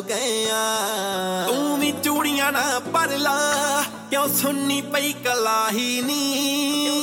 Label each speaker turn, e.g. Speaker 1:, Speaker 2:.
Speaker 1: गए तू भी चूड़ियां ना पर ला क्यों सुननी पई कलाही नी